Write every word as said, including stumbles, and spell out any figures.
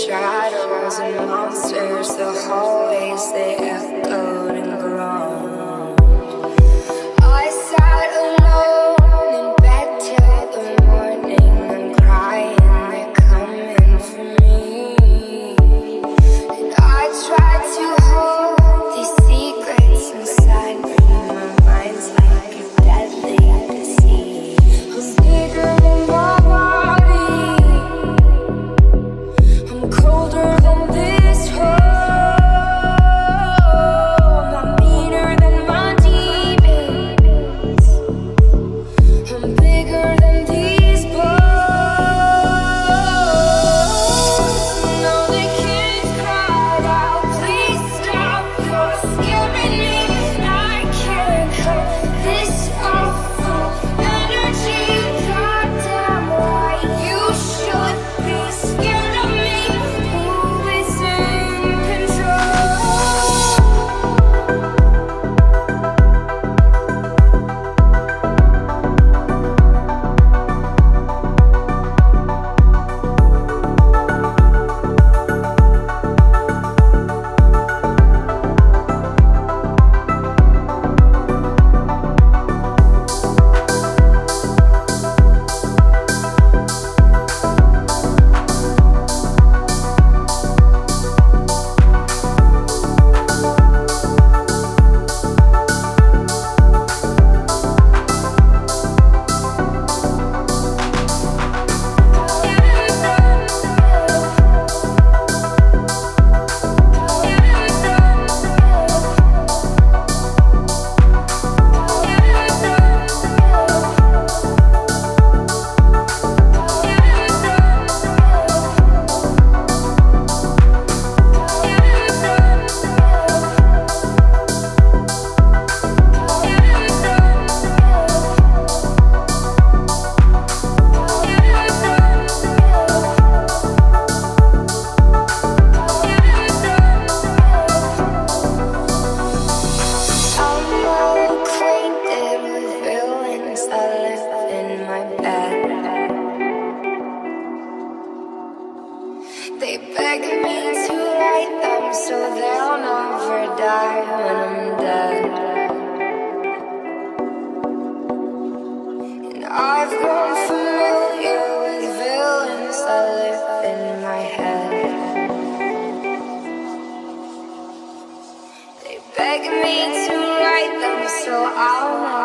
shadows and monsters, the hallways they echoed and groaned. I sat alone in bed till the morning. I'm crying, they're coming for me. And I tried to hold these secrets inside me. My mind's like a deadly disease. I'm bigger than my body. I'm colder than this home. I'm meaner than my demons. I'm bigger than these bones. No, they can't cry out. Please stop. You're scaring me. I can't help this awful energy. Goddamn right, you should be scared of me. Who is in control? I'm well acquainted with villains that live in my bed. They beg me to write them so they'll never die when I'm dead. And I've grown familiar with villains that live in my head. They beg me to write them so I'll